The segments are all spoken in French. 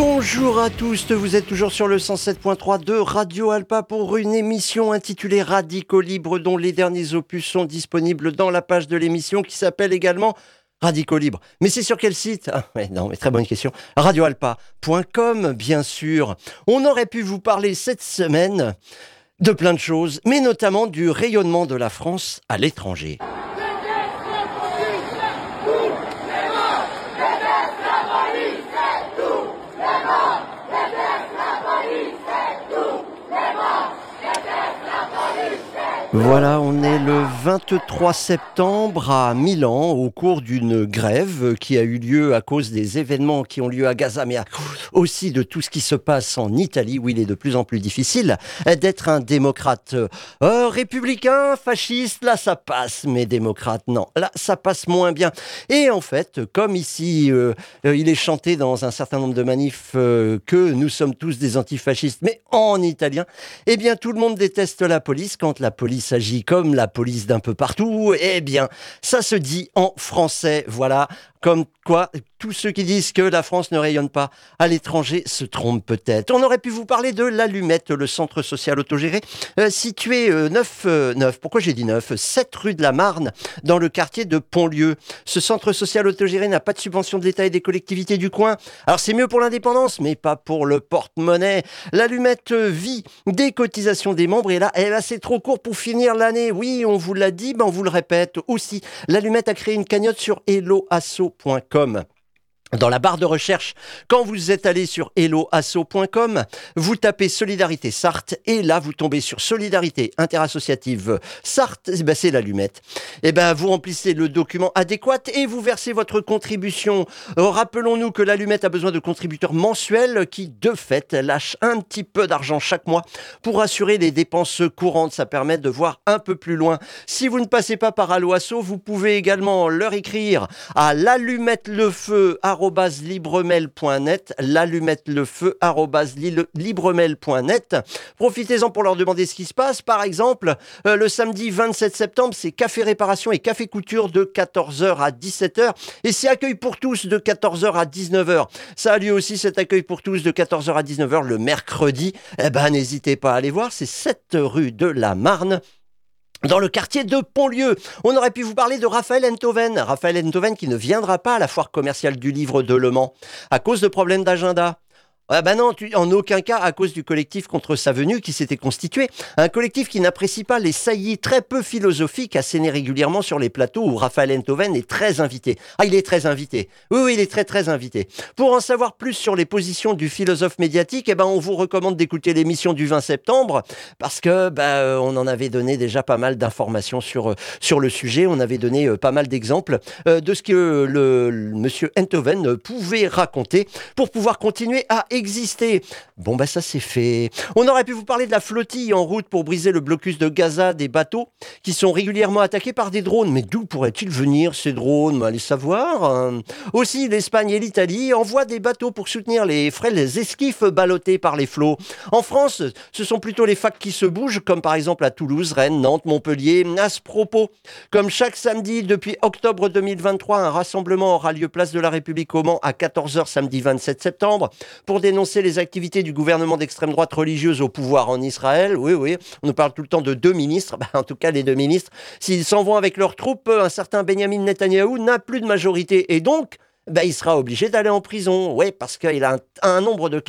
Bonjour à tous, vous êtes toujours sur le 107.3 de Radio Alpa pour une émission intitulée Radicaux Libres dont les derniers opus sont disponibles dans la page de l'émission qui s'appelle également Radicaux Libres. Mais c'est sur quel site ? Très bonne question. radioalpa.com, bien sûr. On aurait pu vous parler cette semaine de plein de choses, mais notamment du rayonnement de la France à l'étranger. Voilà, on est le 23 septembre à Milan au cours d'une grève qui a eu lieu à cause des événements qui ont lieu à Gaza, mais aussi de tout ce qui se passe en Italie où il est de plus en plus difficile d'être un démocrate républicain, fasciste, là ça passe, mais démocrate, non, là ça passe moins bien. Et en fait, comme ici, il est chanté dans un certain nombre de manifs que nous sommes tous des antifascistes, mais en italien, eh bien tout le monde déteste la police quand la police s'agit comme la police d'un peu partout, eh bien, ça se dit en français, voilà. Comme quoi, tous ceux qui disent que la France ne rayonne pas à l'étranger se trompent peut-être. On aurait pu vous parler de l'Allumette, le centre social autogéré, situé 7 rue de la Marne, dans le quartier de Pontlieu. Ce centre social autogéré n'a pas de subvention de l'État et des collectivités du coin. Alors c'est mieux pour l'indépendance, mais pas pour le porte-monnaie. L'Allumette vit des cotisations des membres et là, c'est trop court pour finir l'année. Oui, on vous l'a dit, on vous le répète aussi. L'Allumette a créé une cagnotte sur helloasso.com. Dans la barre de recherche, quand vous êtes allé sur helloasso.com, vous tapez Solidarité Sarthe et là vous tombez sur Solidarité Interassociative Sarthe, c'est l'Allumette. Vous remplissez le document adéquat et vous versez votre contribution. Rappelons-nous que l'Allumette a besoin de contributeurs mensuels qui, de fait, lâchent un petit peu d'argent chaque mois pour assurer les dépenses courantes. Ça permet de voir un peu plus loin. Si vous ne passez pas par Helloasso, vous pouvez également leur écrire à l'allumettelefeu@libremail.net, l'allumettelefeu@libremail.net. Profitez-en pour leur demander ce qui se passe. Par exemple, le samedi 27 septembre, c'est café réparation et café couture de 14h à 17h. Et c'est accueil pour tous de 14h à 19h. Ça a lieu aussi cet accueil pour tous de 14h à 19h le mercredi. N'hésitez pas à aller voir, c'est 7 rue de la Marne. Dans le quartier de Pontlieu, on aurait pu vous parler de Raphaël Enthoven. Raphaël Enthoven qui ne viendra pas à la foire commerciale du livre de Le Mans à cause de problèmes d'agenda. En aucun cas à cause du collectif contre sa venue qui s'était constitué. Un collectif qui n'apprécie pas les saillies très peu philosophiques assénées régulièrement sur les plateaux où Raphaël Enthoven est très invité. Il est très invité. Oui, il est très très invité. Pour en savoir plus sur les positions du philosophe médiatique, on vous recommande d'écouter l'émission du 20 septembre parce que on en avait donné déjà pas mal d'informations sur le sujet. On avait donné pas mal d'exemples de ce que le monsieur Enthoven pouvait raconter pour pouvoir continuer à exister. Ça c'est fait. On aurait pu vous parler de la flottille en route pour briser le blocus de Gaza des bateaux qui sont régulièrement attaqués par des drones. Mais d'où pourraient-ils venir ces drones ? Allez savoir. Aussi, l'Espagne et l'Italie envoient des bateaux pour soutenir les frêles esquifs ballottés par les flots. En France, ce sont plutôt les facs qui se bougent, comme par exemple à Toulouse, Rennes, Nantes, Montpellier. À ce propos, comme chaque samedi depuis octobre 2023, un rassemblement aura lieu place de la République au Mans à 14h samedi 27 septembre pour dénoncer les activités du gouvernement d'extrême droite religieuse au pouvoir en Israël. Oui, on nous parle tout le temps de 2 ministres. En tout cas, les 2 ministres, s'ils s'en vont avec leurs troupes, un certain Benyamin Netanyahou n'a plus de majorité. Et donc, il sera obligé d'aller en prison. Oui, parce qu'il a un nombre de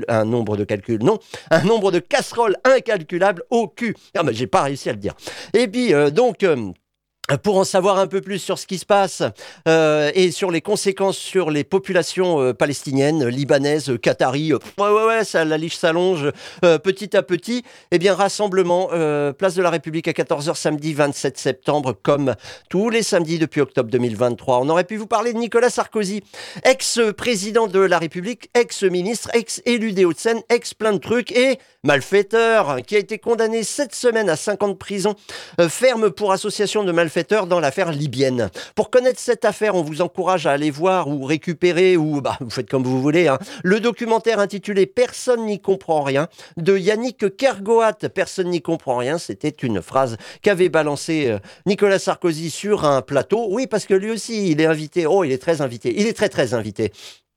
casseroles incalculables au cul. J'ai pas réussi à le dire. Et puis, pour en savoir un peu plus sur ce qui se passe et sur les conséquences sur les populations palestiniennes, libanaises, qataries, la liste s'allonge petit à petit. Rassemblement, place de la République à 14h samedi 27 septembre, comme tous les samedis depuis octobre 2023. On aurait pu vous parler de Nicolas Sarkozy, ex-président de la République, ex-ministre, ex-élu des Hauts-de-Seine, ex-plein de trucs et malfaiteur, qui a été condamné 7 semaines à 5 ans de prison ferme pour association de malfaiteurs dans l'affaire libyenne. Pour connaître cette affaire, on vous encourage à aller voir ou récupérer, ou vous faites comme vous voulez, le documentaire intitulé « Personne n'y comprend rien » de Yannick Kergoat. Personne n'y comprend rien, c'était une phrase qu'avait balancé Nicolas Sarkozy sur un plateau. Oui, parce que lui aussi, il est invité. Oh, il est très invité. Il est très très invité.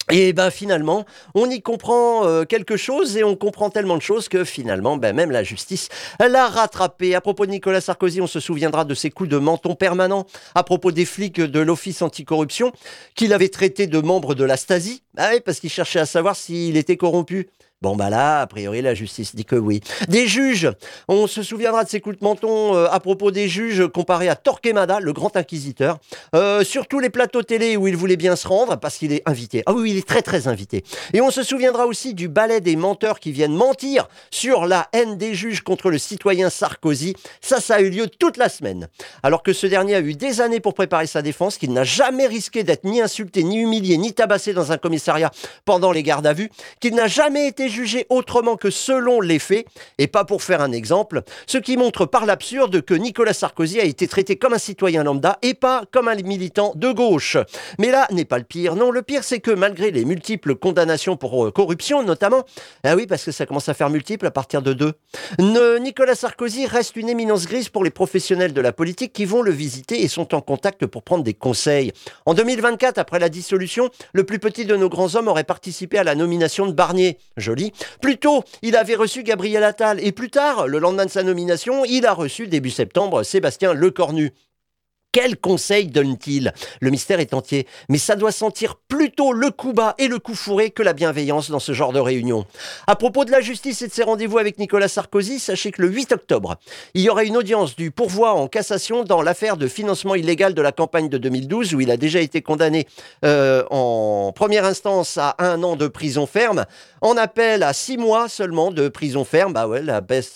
Et ben finalement, on y comprend quelque chose et on comprend tellement de choses que finalement, ben, même la justice l'a rattrapé. À propos de Nicolas Sarkozy, on se souviendra de ses coups de menton permanents à propos des flics de l'Office anticorruption qu'il avait traités de membres de la Stasi. Ah oui, parce qu'il cherchait à savoir s'il était corrompu. Bon bah là, a priori, la justice dit que oui. Des juges, on se souviendra de ces coups de menton à propos des juges comparés à Torquemada, le grand inquisiteur. Sur tous les plateaux télé où il voulait bien se rendre, parce qu'il est invité. Ah oui, il est très très invité. Et on se souviendra aussi du ballet des menteurs qui viennent mentir sur la haine des juges contre le citoyen Sarkozy. Ça a eu lieu toute la semaine. Alors que ce dernier a eu des années pour préparer sa défense, qu'il n'a jamais risqué d'être ni insulté, ni humilié, ni tabassé dans un commissariat pendant les gardes à vue, qu'il n'a jamais été jugé autrement que selon les faits, et pas pour faire un exemple, ce qui montre par l'absurde que Nicolas Sarkozy a été traité comme un citoyen lambda et pas comme un militant de gauche. Mais là n'est pas le pire. Non, le pire c'est que malgré les multiples condamnations pour corruption notamment, ah oui parce que ça commence à faire multiple à partir de 2, Nicolas Sarkozy reste une éminence grise pour les professionnels de la politique qui vont le visiter et sont en contact pour prendre des conseils. En 2024, après la dissolution, le plus petit de nos grands hommes aurait participé à la nomination de Barnier. Joli. Plus tôt, il avait reçu Gabriel Attal et plus tard, le lendemain de sa nomination, il a reçu début septembre Sébastien Lecornu. Quel conseil donne-t-il? Le mystère est entier, mais ça doit sentir plutôt le coup bas et le coup fourré que la bienveillance dans ce genre de réunion. À propos de la justice et de ses rendez-vous avec Nicolas Sarkozy, sachez que le 8 octobre, il y aura une audience du pourvoi en cassation dans l'affaire de financement illégal de la campagne de 2012, où il a déjà été condamné en première instance à 1 an de prison ferme, en appel à 6 mois seulement de prison ferme. Bah ouais,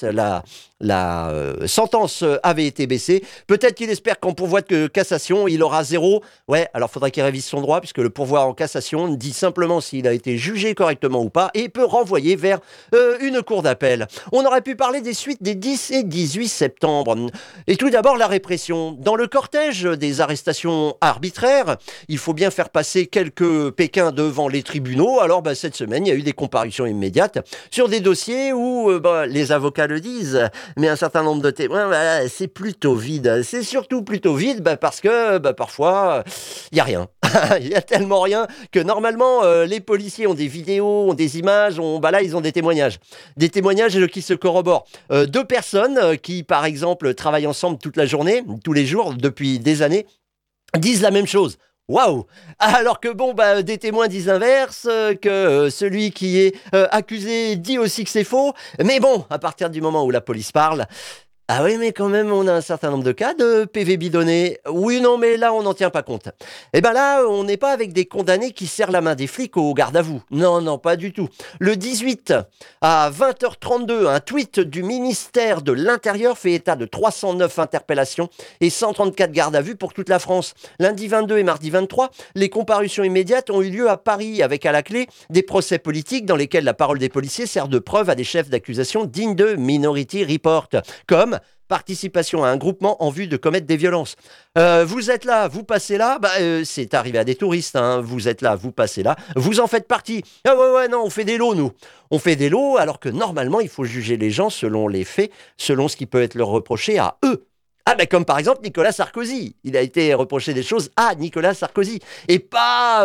la sentence avait été baissée. Peut-être qu'il espère qu'en pourvoi de cassation, il aura 0. Ouais, alors faudrait qu'il révise son droit, puisque le pourvoi en cassation dit simplement s'il a été jugé correctement ou pas, et peut renvoyer vers une cour d'appel. On aurait pu parler des suites des 10 et 18 septembre. Et tout d'abord, la répression. Dans le cortège des arrestations arbitraires, il faut bien faire passer quelques Pékins devant les tribunaux. Alors, cette semaine, il y a eu des comparutions immédiates sur des dossiers où les avocats le disent, mais un certain nombre de témoins, c'est plutôt vide. C'est surtout plutôt vide parce que parfois, il n'y a rien. Il y a tellement rien que normalement, les policiers ont des vidéos, ont des images, là, ils ont des témoignages. Des témoignages qui se corroborent. 2 personnes qui, par exemple, travaillent ensemble toute la journée, tous les jours, depuis des années, disent la même chose. Waouh! Alors que des témoins disent l'inverse, que celui qui est accusé dit aussi que c'est faux. Mais bon, à partir du moment où la police parle, ah oui, mais quand même, on a un certain nombre de cas de PV bidonnés. Oui, non, mais là, on n'en tient pas compte. Eh ben là, on n'est pas avec des condamnés qui serrent la main des flics au garde à vous. Non, non, pas du tout. Le 18 à 20h32, un tweet du ministère de l'Intérieur fait état de 309 interpellations et 134 gardes à vue pour toute la France. Lundi 22 et mardi 23, les comparutions immédiates ont eu lieu à Paris avec à la clé des procès politiques dans lesquels la parole des policiers sert de preuve à des chefs d'accusation dignes de Minority Report, comme participation à un groupement en vue de commettre des violences. Vous êtes là, vous passez là, c'est arrivé à des touristes, hein. Vous êtes là, vous passez là, vous en faites partie. Ah ouais, non, on fait des lots, nous. On fait des lots alors que normalement, il faut juger les gens selon les faits, selon ce qui peut être leur reproché à eux. Ah comme par exemple Nicolas Sarkozy. Il a été reproché des choses à Nicolas Sarkozy. Et pas,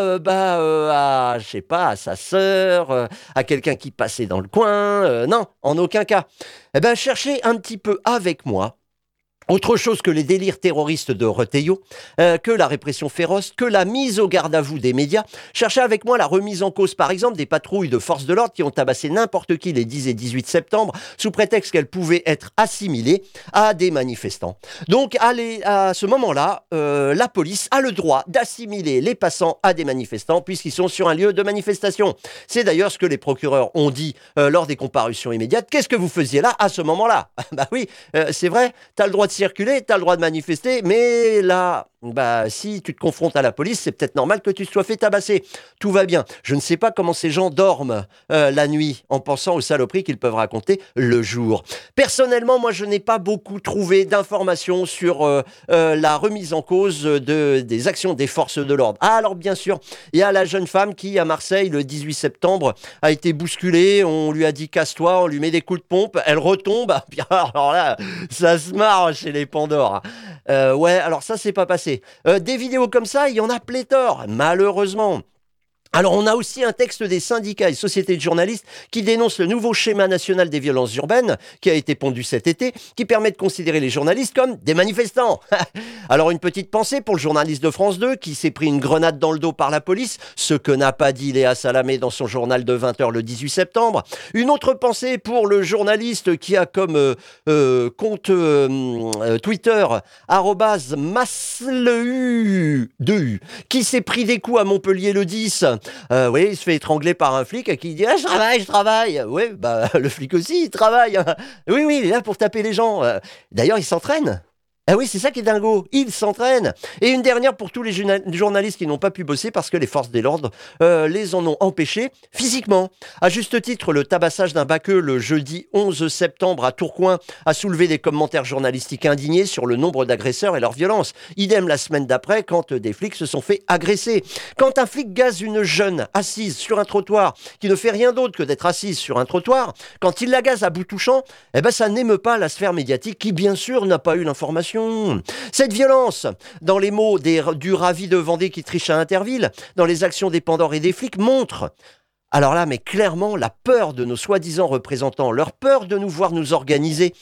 à, je sais pas, à sa sœur, à quelqu'un qui passait dans le coin. Non, en aucun cas. Cherchez un petit peu avec moi. Autre chose que les délires terroristes de Retailleau, que la répression féroce, que la mise au garde à vous des médias. Cherchez avec moi la remise en cause, par exemple, des patrouilles de forces de l'ordre qui ont tabassé n'importe qui les 10 et 18 septembre, sous prétexte qu'elles pouvaient être assimilées à des manifestants. Donc, à ce moment-là, la police a le droit d'assimiler les passants à des manifestants, puisqu'ils sont sur un lieu de manifestation. C'est d'ailleurs ce que les procureurs ont dit lors des comparutions immédiates. Qu'est-ce que vous faisiez là, à ce moment-là? Oui, c'est vrai, t'as le droit de circuler, t'as le droit de manifester, mais là, si tu te confrontes à la police, c'est peut-être normal que tu te sois fait tabasser. Tout va bien. Je ne sais pas comment ces gens dorment la nuit en pensant aux saloperies qu'ils peuvent raconter le jour. Personnellement, moi, je n'ai pas beaucoup trouvé d'informations sur la remise en cause des actions des forces de l'ordre. Ah, alors bien sûr, il y a la jeune femme qui, à Marseille, le 18 septembre, a été bousculée. On lui a dit casse-toi, on lui met des coups de pompe, elle retombe. Alors là, ça se marre chez les Pandores. Ouais, alors ça, c'est pas passé. Des vidéos comme ça, il y en a pléthore, malheureusement. Alors, on a aussi un texte des syndicats et sociétés de journalistes qui dénoncent le nouveau schéma national des violences urbaines qui a été pondu cet été, qui permet de considérer les journalistes comme des manifestants. Alors, une petite pensée pour le journaliste de France 2 qui s'est pris une grenade dans le dos par la police, ce que n'a pas dit Léa Salamé dans son journal de 20 h le 18 septembre. Une autre pensée pour le journaliste qui a comme compte Twitter @masleu, qui s'est pris des coups à Montpellier le 10. Oui, il se fait étrangler par un flic qui dit « Ah, je travaille !» Oui, bah, le flic aussi, il travaille. Oui, il est là pour taper les gens. D'ailleurs, il s'entraîne. Ah oui, c'est ça qui est dingo, ils s'entraînent. Et une dernière pour tous les journalistes qui n'ont pas pu bosser parce que les forces de l'ordre les en ont empêchés physiquement. À juste titre, le tabassage d'un baqueux le jeudi 11 septembre à Tourcoing a soulevé des commentaires journalistiques indignés sur le nombre d'agresseurs et leur violence. Idem la semaine d'après quand des flics se sont fait agresser. Quand un flic gaze une jeune assise sur un trottoir qui ne fait rien d'autre que d'être assise sur un trottoir, quand il la gaze à bout touchant, eh ben ça n'émeut pas la sphère médiatique qui bien sûr n'a pas eu l'information. Cette violence, dans les mots du Ravi de Vendée qui triche à Interville, dans les actions des Pandores et des flics, montre, alors là, mais clairement, la peur de nos soi-disant représentants, leur peur de nous voir nous organiser,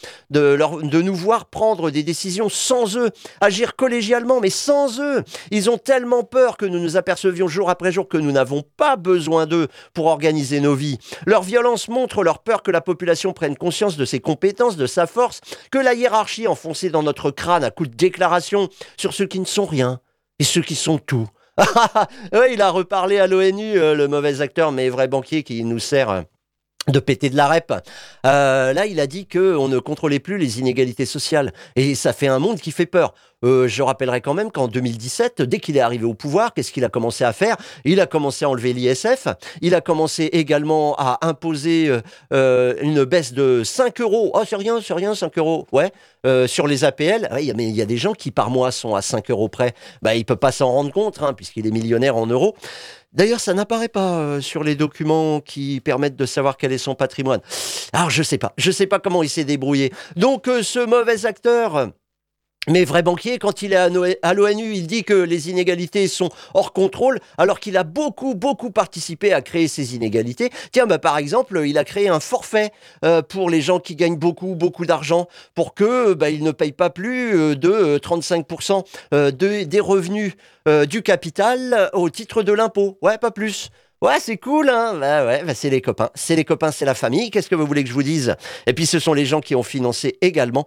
de nous voir prendre des décisions sans eux, agir collégialement, mais sans eux. Ils ont tellement peur que nous nous apercevions jour après jour que nous n'avons pas besoin d'eux pour organiser nos vies. Leur violence montre leur peur que la population prenne conscience de ses compétences, de sa force, que la hiérarchie enfoncée dans notre crâne à coups de déclarations sur ceux qui ne sont rien et ceux qui sont tout. Ouais, il a reparlé à l'ONU, le mauvais acteur, mais vrai banquier qui nous sert de péter de la rep. Là, il a dit qu'on ne contrôlait plus les inégalités sociales. Et ça fait un monde qui fait peur. Je rappellerai quand même qu'en 2017, dès qu'il est arrivé au pouvoir, qu'est-ce qu'il a commencé à faire? Il a commencé à enlever l'ISF. Il a commencé également à imposer une baisse de 5 euros. Oh, c'est rien, 5 euros. Ouais. Sur les APL, ouais, mais il y a des gens qui par mois sont à 5 euros près. Bah, il ne peut pas s'en rendre compte, hein, puisqu'il est millionnaire en euros. D'ailleurs, ça n'apparaît pas sur les documents qui permettent de savoir quel est son patrimoine. Alors, je sais pas comment il s'est débrouillé. Donc, ce mauvais acteur... Mais vrai banquier, quand il est à l'ONU, il dit que les inégalités sont hors contrôle, alors qu'il a beaucoup participé à créer ces inégalités. Tiens, bah, par exemple, il a créé un forfait pour les gens qui gagnent beaucoup d'argent, pour que ils ne payent pas plus de 35% des revenus du capital au titre de l'impôt. Ouais, pas plus. Ouais, c'est cool, hein. C'est les copains. C'est les copains, c'est la famille. Qu'est-ce que vous voulez que je vous dise? Et puis, ce sont les gens qui ont financé également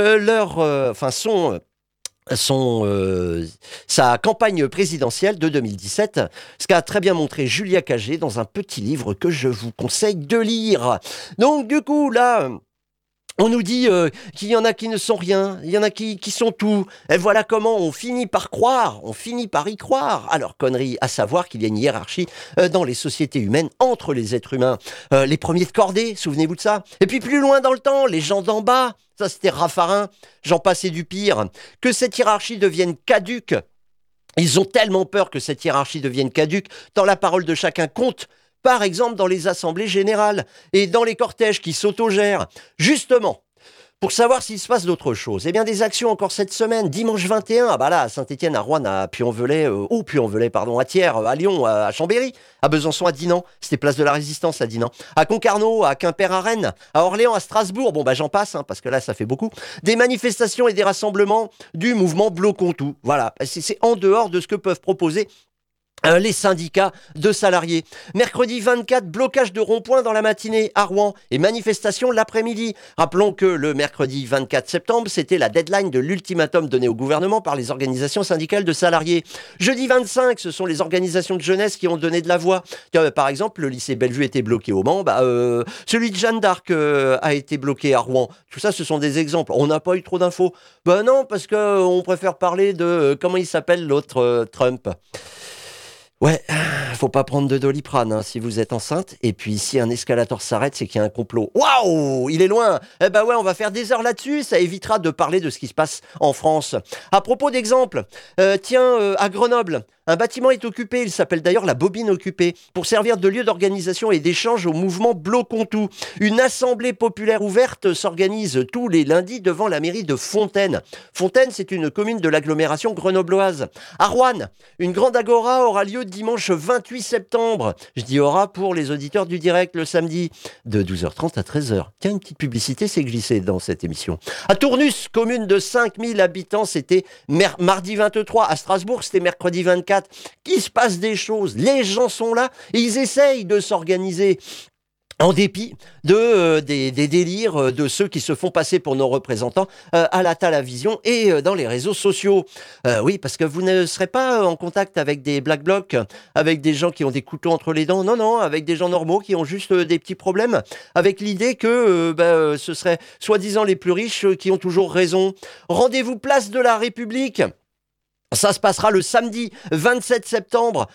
sa campagne présidentielle de 2017, ce qu'a très bien montré Julia Cagé dans un petit livre que je vous conseille de lire. Donc, du coup, là... On nous dit qu'il y en a qui ne sont rien, il y en a qui sont tout. Et voilà comment on finit par y croire à leur connerie, à savoir qu'il y a une hiérarchie dans les sociétés humaines, entre les êtres humains. Les premiers de cordée, souvenez-vous de ça. Et puis plus loin dans le temps, les gens d'en bas, ça c'était Raffarin, j'en passais du pire. Que cette hiérarchie devienne caduque. Ils ont tellement peur que cette hiérarchie devienne caduque, tant la parole de chacun compte. Par exemple, dans les assemblées générales et dans les cortèges qui s'autogèrent. Justement, pour savoir s'il se passe d'autres choses. Eh bien, des actions encore cette semaine, dimanche 21, ah bah là, à Saint-Étienne, à Rouen, à Puy-en-Velay, à Thiers, à Lyon, à Chambéry, à Besançon, à Dinan, c'était place de la Résistance à Dinan, à Concarneau, à Quimper, à Rennes, à Orléans, à Strasbourg, bon bah j'en passe, hein, parce que là, ça fait beaucoup, des manifestations et des rassemblements du mouvement Bloquons Tout. Voilà, c'est en dehors de ce que peuvent proposer les syndicats de salariés. Mercredi 24, blocage de ronds-points dans la matinée à Rouen et manifestation l'après-midi. Rappelons que le mercredi 24 septembre, c'était la deadline de l'ultimatum donné au gouvernement par les organisations syndicales de salariés. Jeudi 25, ce sont les organisations de jeunesse qui ont donné de la voix. Par exemple, le lycée Bellevue était bloqué au Mans, celui de Jeanne d'Arc a été bloqué à Rouen. Tout ça, ce sont des exemples. On n'a pas eu trop d'infos. Ben non, parce qu'on préfère parler de... comment il s'appelle l'autre Trump ? Ouais, faut pas prendre de Doliprane hein, si vous êtes enceinte. Et puis si un escalator s'arrête, c'est qu'il y a un complot. Waouh, il est loin. Eh ben ouais, on va faire des heures là-dessus. Ça évitera de parler de ce qui se passe en France. À propos d'exemples, à Grenoble, Un bâtiment est occupé, il s'appelle d'ailleurs la Bobine occupée, pour servir de lieu d'organisation et d'échange au mouvement Blocontou. Une assemblée populaire ouverte s'organise tous les lundis devant la mairie de Fontaine. Fontaine, c'est une commune de l'agglomération grenobloise. À Roanne, une grande agora aura lieu dimanche 28 septembre. Je dis aura pour les auditeurs du direct le samedi, de 12h30 à 13h. Tiens, une petite publicité s'est glissée dans cette émission. À Tournus, commune de 5000 habitants, c'était mardi 23. À Strasbourg, c'était mercredi 24. Qu'il se passe des choses. Les gens sont là et ils essayent de s'organiser. En dépit des délires de ceux qui se font passer pour nos représentants à la télévision et dans les réseaux sociaux. Oui, parce que vous ne serez pas en contact avec des black blocs, avec des gens qui ont des couteaux entre les dents. Non, non, avec des gens normaux qui ont juste des petits problèmes. Avec l'idée que ce serait soi-disant les plus riches qui ont toujours raison. Rendez-vous place de la République. Ça se passera le samedi 27 septembre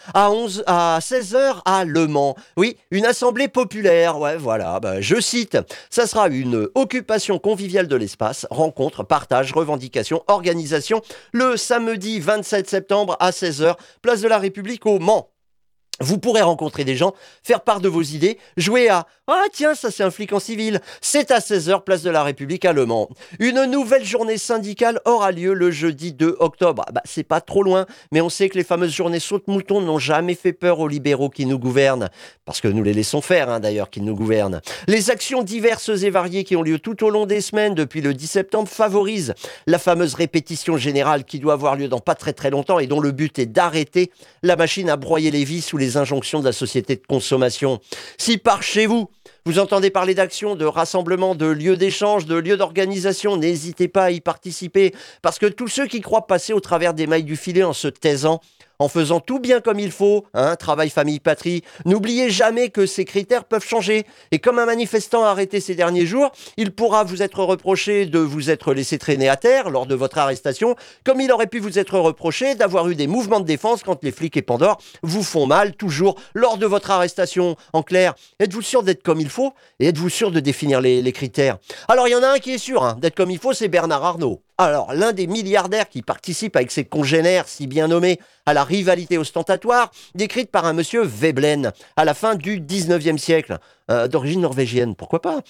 à 16h à Le Mans. Oui, une assemblée populaire. Ouais, voilà, je cite. Ça sera une occupation conviviale de l'espace, rencontre, partage, revendication, organisation, le samedi 27 septembre à 16h, place de la République au Mans. Vous pourrez rencontrer des gens, faire part de vos idées, jouer à « Ah tiens, ça c'est un flic en civil ». C'est à 16h, place de la République à Le Mans. Une nouvelle journée syndicale aura lieu le jeudi 2 octobre. C'est pas trop loin, mais on sait que les fameuses journées saute-mouton n'ont jamais fait peur aux libéraux qui nous gouvernent. Parce que nous les laissons faire, d'ailleurs, qu'ils nous gouvernent. Les actions diverses et variées qui ont lieu tout au long des semaines depuis le 10 septembre favorisent la fameuse répétition générale qui doit avoir lieu dans pas très très longtemps et dont le but est d'arrêter la machine à broyer les vis sous les injonctions de la société de consommation. Si par chez vous, vous entendez parler d'actions, de rassemblements, de lieux d'échange, de lieux d'organisation, n'hésitez pas à y participer, parce que tous ceux qui croient passer au travers des mailles du filet en se taisant, en faisant tout bien comme il faut, travail, famille, patrie, n'oubliez jamais que ces critères peuvent changer. Et comme un manifestant a arrêté ces derniers jours, il pourra vous être reproché de vous être laissé traîner à terre lors de votre arrestation, comme il aurait pu vous être reproché d'avoir eu des mouvements de défense quand les flics et Pandore vous font mal, toujours, lors de votre arrestation. En clair, êtes-vous sûr d'être comme il faut et êtes-vous sûr de définir les critères? Alors, il y en a un qui est sûr d'être comme il faut, c'est Bernard Arnault. Alors, l'un des milliardaires qui participe avec ses congénères si bien nommés à la rivalité ostentatoire, décrite par un monsieur Veblen, à la fin du 19e siècle, d'origine norvégienne, pourquoi pas?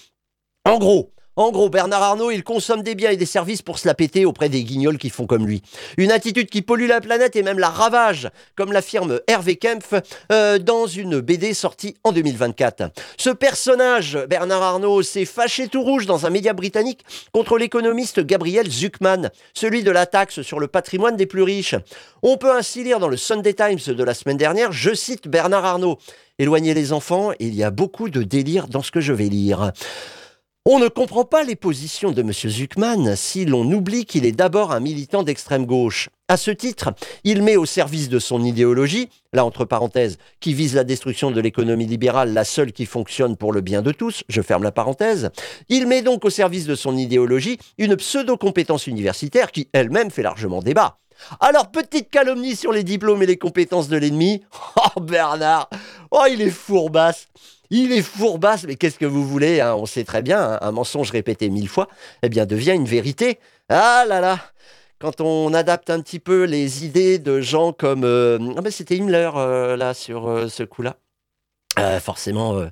En gros, Bernard Arnault, il consomme des biens et des services pour se la péter auprès des guignols qui font comme lui. Une attitude qui pollue la planète et même la ravage, comme l'affirme Hervé Kempf dans une BD sortie en 2024. Ce personnage, Bernard Arnault, s'est fâché tout rouge dans un média britannique contre l'économiste Gabriel Zucman, celui de la taxe sur le patrimoine des plus riches. On peut ainsi lire dans le Sunday Times de la semaine dernière, je cite Bernard Arnault, « Éloignez les enfants, il y a beaucoup de délire dans ce que je vais lire ». On ne comprend pas les positions de M. Zucman si l'on oublie qu'il est d'abord un militant d'extrême gauche. À ce titre, il met au service de son idéologie, là entre parenthèses, qui vise la destruction de l'économie libérale, la seule qui fonctionne pour le bien de tous, je ferme la parenthèse, il met donc au service de son idéologie une pseudo-compétence universitaire qui elle-même fait largement débat. Alors, petite calomnie sur les diplômes et les compétences de l'ennemi. Oh Bernard, oh il est fourbasse. Il est fourbasse, mais qu'est-ce que vous voulez, on sait très bien, un mensonge répété 1000 fois, devient une vérité. Ah là là, quand on adapte un petit peu les idées de gens comme... c'était Himmler, là, sur ce coup-là. Forcément,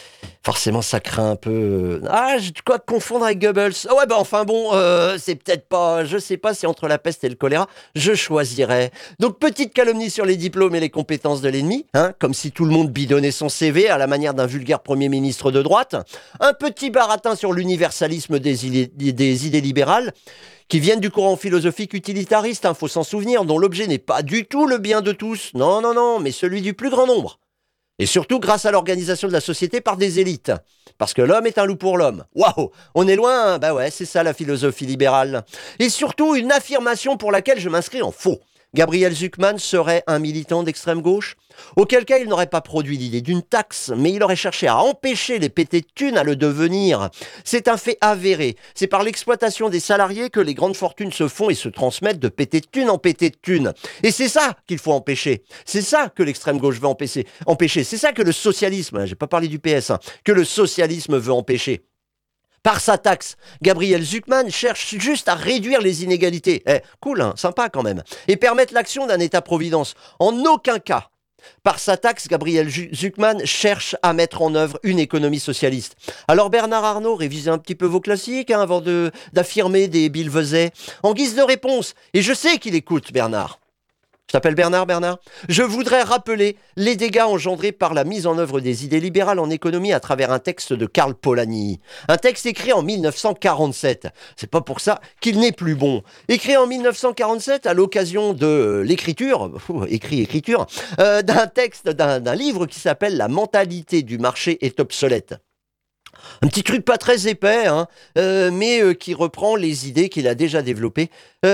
ça craint un peu... je dois confondre avec Goebbels. C'est peut-être pas... Je sais pas si entre la peste et le choléra, je choisirais. Donc, petite calomnie sur les diplômes et les compétences de l'ennemi, comme si tout le monde bidonnait son CV à la manière d'un vulgaire Premier ministre de droite. Un petit baratin sur l'universalisme des idées libérales, qui viennent du courant philosophique utilitariste, faut s'en souvenir, dont l'objet n'est pas du tout le bien de tous. Non, mais celui du plus grand nombre. Et surtout grâce à l'organisation de la société par des élites. Parce que l'homme est un loup pour l'homme. Waouh, on est loin, c'est ça la philosophie libérale. Et surtout une affirmation pour laquelle je m'inscris en faux. Gabriel Zucman serait un militant d'extrême gauche? Auquel cas il n'aurait pas produit l'idée d'une taxe, mais il aurait cherché à empêcher les pétés de thunes à le devenir. C'est un fait avéré. C'est par l'exploitation des salariés que les grandes fortunes se font et se transmettent de pétés de thunes en pétés de thunes. Et c'est ça qu'il faut empêcher. C'est ça que l'extrême gauche veut empêcher. C'est ça que le socialisme, j'ai pas parlé du PS, que le socialisme veut empêcher. Par sa taxe, Gabriel Zucman cherche juste à réduire les inégalités. Cool, hein, sympa quand même. Et permettre l'action d'un État-providence. En aucun cas. Par sa taxe, Gabriel Zucman cherche à mettre en œuvre une économie socialiste. Alors Bernard Arnault, révisez un petit peu vos classiques avant d'affirmer des billevesées. En guise de réponse, et je sais qu'il écoute Bernard. Je t'appelle Bernard. Je voudrais rappeler les dégâts engendrés par la mise en œuvre des idées libérales en économie à travers un texte de Karl Polanyi. Un texte écrit en 1947. C'est pas pour ça qu'il n'est plus bon. Écrit en 1947 à l'occasion de l'écriture, d'un texte, d'un livre qui s'appelle La mentalité du marché est obsolète. Un petit truc pas très épais, hein, mais qui reprend les idées qu'il a déjà développées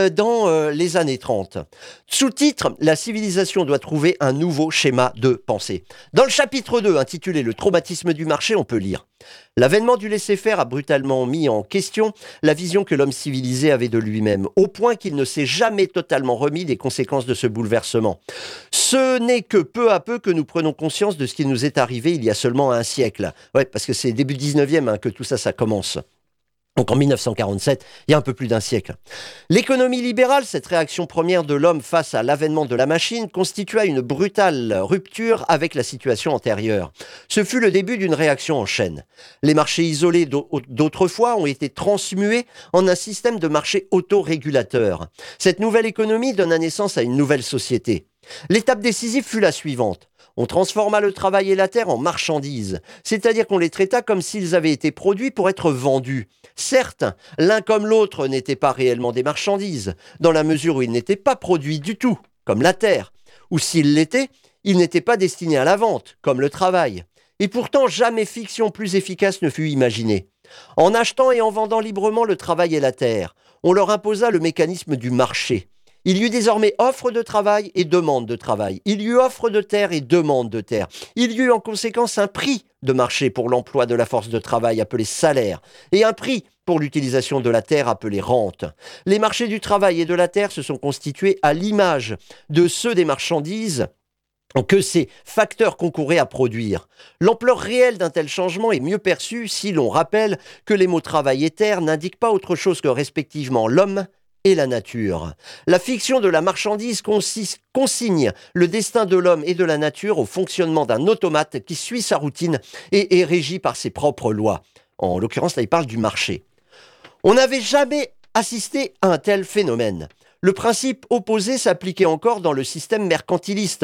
dans les années 30. Sous-titre, la civilisation doit trouver un nouveau schéma de pensée. Dans le chapitre 2, intitulé Le traumatisme du marché, on peut lire: l'avènement du laisser-faire a brutalement mis en question la vision que l'homme civilisé avait de lui-même, au point qu'il ne s'est jamais totalement remis des conséquences de ce bouleversement. Ce n'est que peu à peu que nous prenons conscience de ce qui nous est arrivé il y a seulement un siècle. Ouais, parce que c'est début 19e que tout ça commence. Donc en 1947, il y a un peu plus d'un siècle. L'économie libérale, cette réaction première de l'homme face à l'avènement de la machine, constitua une brutale rupture avec la situation antérieure. Ce fut le début d'une réaction en chaîne. Les marchés isolés d'autrefois ont été transmués en un système de marché autorégulateur. Cette nouvelle économie donna naissance à une nouvelle société. L'étape décisive fut la suivante. On transforma le travail et la terre en marchandises, c'est-à-dire qu'on les traita comme s'ils avaient été produits pour être vendus. Certes, l'un comme l'autre n'étaient pas réellement des marchandises, dans la mesure où ils n'étaient pas produits du tout, comme la terre, ou s'ils l'étaient, ils n'étaient pas destinés à la vente, comme le travail. Et pourtant, jamais fiction plus efficace ne fut imaginée. En achetant et en vendant librement le travail et la terre, on leur imposa le mécanisme du marché. Il y eut désormais offre de travail et demande de travail. Il y eut offre de terre et demande de terre. Il y eut en conséquence un prix de marché pour l'emploi de la force de travail appelé salaire et un prix pour l'utilisation de la terre appelé rente. Les marchés du travail et de la terre se sont constitués à l'image de ceux des marchandises que ces facteurs concouraient à produire. L'ampleur réelle d'un tel changement est mieux perçue si l'on rappelle que les mots travail et terre n'indiquent pas autre chose que respectivement l'homme et la nature. La fiction de la marchandise consigne le destin de l'homme et de la nature au fonctionnement d'un automate qui suit sa routine et est régi par ses propres lois. En l'occurrence, là, il parle du marché. On n'avait jamais assisté à un tel phénomène. Le principe opposé s'appliquait encore dans le système mercantiliste.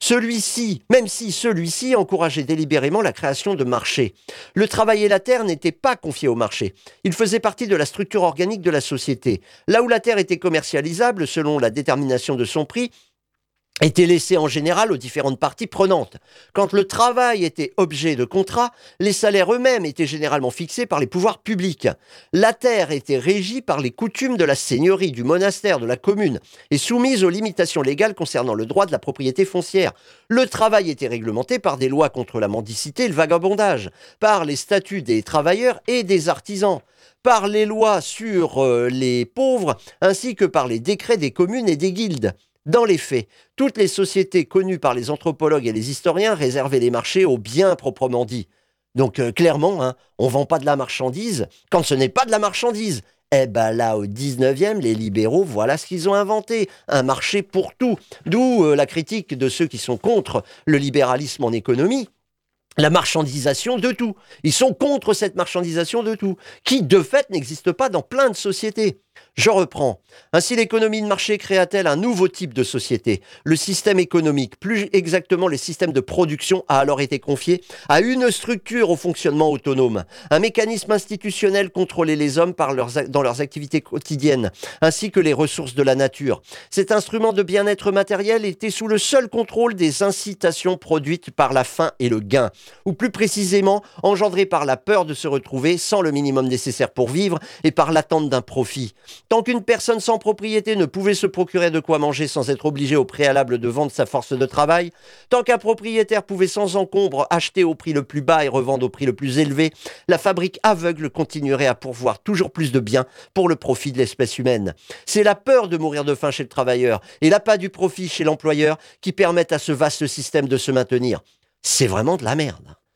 Même si celui-ci encourageait délibérément la création de marchés. Le travail et la terre n'étaient pas confiés au marché. Ils faisaient partie de la structure organique de la société. Là où la terre était commercialisable selon la détermination de son prix, était laissé en général aux différentes parties prenantes. Quand le travail était objet de contrat, les salaires eux-mêmes étaient généralement fixés par les pouvoirs publics. La terre était régie par les coutumes de la seigneurie, du monastère, de la commune, et soumise aux limitations légales concernant le droit de la propriété foncière. Le travail était réglementé par des lois contre la mendicité et le vagabondage, par les statuts des travailleurs et des artisans, par les lois sur les pauvres, ainsi que par les décrets des communes et des guildes. Dans les faits, toutes les sociétés connues par les anthropologues et les historiens réservaient les marchés aux biens proprement dit. Donc clairement, on ne vend pas de la marchandise quand ce n'est pas de la marchandise. Eh ben là, au 19e, les libéraux, voilà ce qu'ils ont inventé. Un marché pour tout. D'où la critique de ceux qui sont contre le libéralisme en économie. La marchandisation de tout. Ils sont contre cette marchandisation de tout, qui de fait n'existe pas dans plein de sociétés. Je reprends. Ainsi, l'économie de marché créa-t-elle un nouveau type de société. Le système économique, plus exactement le système de production, a alors été confié à une structure au fonctionnement autonome. Un mécanisme institutionnel contrôlait les hommes dans leurs activités quotidiennes, ainsi que les ressources de la nature. Cet instrument de bien-être matériel était sous le seul contrôle des incitations produites par la faim et le gain, ou plus précisément engendrées par la peur de se retrouver sans le minimum nécessaire pour vivre et par l'attente d'un profit. Tant qu'une personne sans propriété ne pouvait se procurer de quoi manger sans être obligé au préalable de vendre sa force de travail, tant qu'un propriétaire pouvait sans encombre acheter au prix le plus bas et revendre au prix le plus élevé, la fabrique aveugle continuerait à pourvoir toujours plus de biens pour le profit de l'espèce humaine. C'est la peur de mourir de faim chez le travailleur et l'appât du profit chez l'employeur qui permettent à ce vaste système de se maintenir. C'est vraiment de la merde.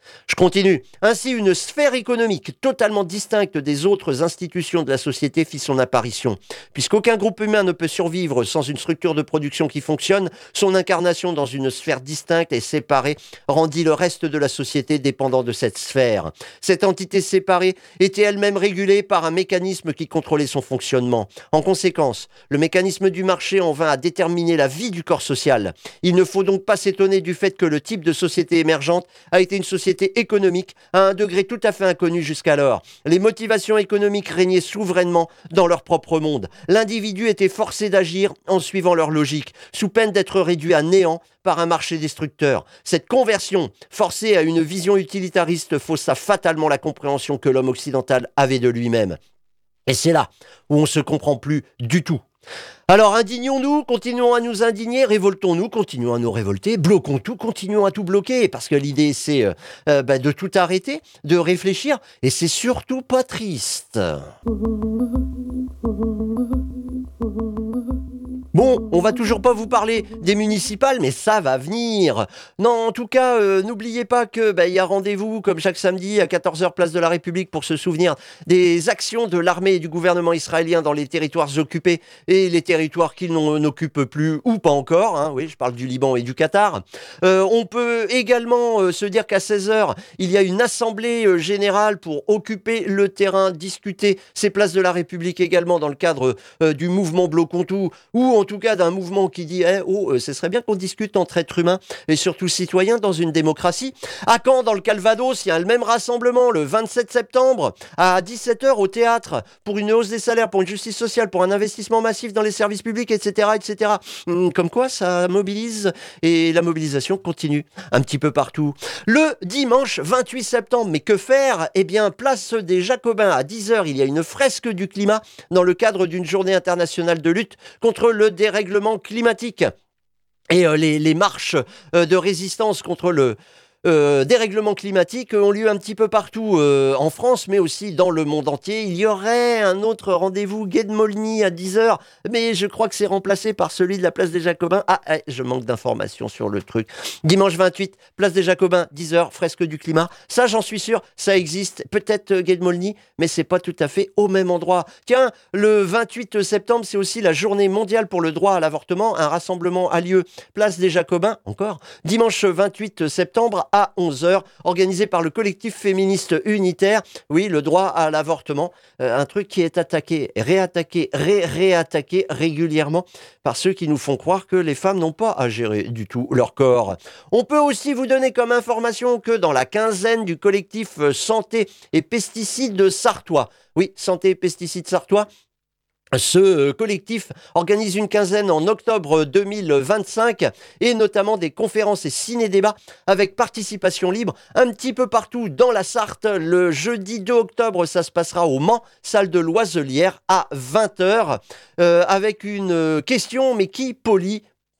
Je continue. Ainsi, une sphère économique totalement distincte des autres institutions de la société fit son apparition. Puisqu'aucun groupe humain ne peut survivre sans une structure de production qui fonctionne, son incarnation dans une sphère distincte et séparée rendit le reste de la société dépendant de cette sphère. Cette entité séparée était elle-même régulée par un mécanisme qui contrôlait son fonctionnement. En conséquence, le mécanisme du marché en vint à déterminer la vie du corps social. Il ne faut donc pas s'étonner du fait que le type de société émergente a été une société économique à un degré tout à fait inconnu jusqu'alors. Les motivations économiques régnaient souverainement dans leur propre monde. L'individu était forcé d'agir en suivant leur logique, sous peine d'être réduit à néant par un marché destructeur. Cette conversion, forcée à une vision utilitariste, faussa fatalement la compréhension que l'homme occidental avait de lui-même. Et c'est là où on ne se comprend plus du tout. Alors indignons-nous, continuons à nous indigner, révoltons-nous, continuons à nous révolter, bloquons tout, continuons à tout bloquer, parce que l'idée c'est de tout arrêter, de réfléchir, et c'est surtout pas triste. Bon, on va toujours pas vous parler des municipales, mais ça va venir. Non, en tout cas, n'oubliez pas que y a rendez-vous, comme chaque samedi, à 14h, place de la République, pour se souvenir des actions de l'armée et du gouvernement israélien dans les territoires occupés et les territoires qu'ils n'occupent plus ou pas encore. Hein. Oui, je parle du Liban et du Qatar. On peut également se dire qu'à 16h, il y a une assemblée générale pour occuper le terrain, discuter ces places de la République également dans le cadre du mouvement Bloquons tout, ou en tout cas d'un mouvement qui dit ce serait bien qu'on discute entre êtres humains et surtout citoyens dans une démocratie. À Caen, dans le Calvados, il y a le même rassemblement le 27 septembre à 17h au théâtre pour une hausse des salaires, pour une justice sociale, pour un investissement massif dans les services publics, etc. etc. Comme quoi ça mobilise et la mobilisation continue un petit peu partout. Le dimanche 28 septembre, mais que faire ? Eh bien, place des Jacobins à 10h, il y a une fresque du climat dans le cadre d'une journée internationale de lutte contre le dérèglement climatique. Et les marches de résistance contre le dérèglement climatique ont lieu un petit peu partout en France, mais aussi dans le monde entier. Il y aurait un autre rendez-vous, Gué de Molny, à 10h, mais je crois que c'est remplacé par celui de la place des Jacobins. Je manque d'informations sur le truc. Dimanche 28, place des Jacobins, 10h, fresque du climat. Ça, j'en suis sûr, ça existe. Peut-être Gué de Molny, mais c'est pas tout à fait au même endroit. Tiens, le 28 septembre, c'est aussi la journée mondiale pour le droit à l'avortement. Un rassemblement a lieu, place des Jacobins, encore. Dimanche 28 septembre, à 11h, organisé par le collectif féministe unitaire. Oui, le droit à l'avortement, un truc qui est attaqué, réattaqué, réattaqué régulièrement par ceux qui nous font croire que les femmes n'ont pas à gérer du tout leur corps. On peut aussi vous donner comme information que dans la quinzaine du collectif Santé et Pesticides Sartois, oui, Santé et Pesticides Sartois, ce collectif organise une quinzaine en octobre 2025 et notamment des conférences et ciné-débats avec participation libre un petit peu partout dans la Sarthe. Le jeudi 2 octobre, ça se passera au Mans, salle de l'Oiselière à 20h avec une question, mais qui pollue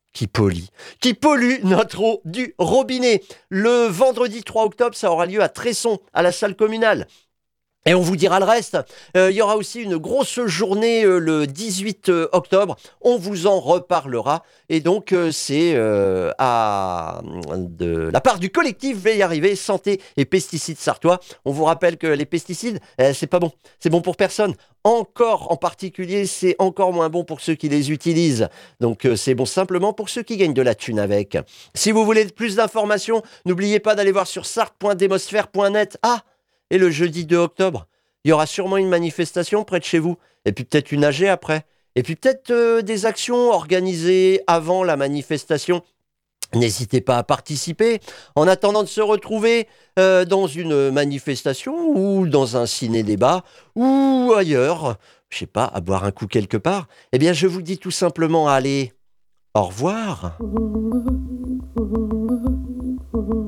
notre eau du robinet. Le vendredi 3 octobre, ça aura lieu à Tresson, à la salle communale. Et on vous dira le reste. Il y aura aussi une grosse journée le 18 octobre. On vous en reparlera. Et donc, c'est de la part du collectif Va y arriver, Santé et Pesticides Sartois. On vous rappelle que les pesticides, c'est pas bon. C'est bon pour personne. Encore en particulier, c'est encore moins bon pour ceux qui les utilisent. Donc, c'est bon simplement pour ceux qui gagnent de la thune avec. Si vous voulez plus d'informations, n'oubliez pas d'aller voir sur sarthe.demosphère.net. Et le jeudi 2 octobre, il y aura sûrement une manifestation près de chez vous. Et puis peut-être une AG après. Et puis peut-être des actions organisées avant la manifestation. N'hésitez pas à participer. En attendant de se retrouver dans une manifestation ou dans un ciné-débat ou ailleurs, je sais pas, à boire un coup quelque part, eh bien je vous dis tout simplement allez, au revoir.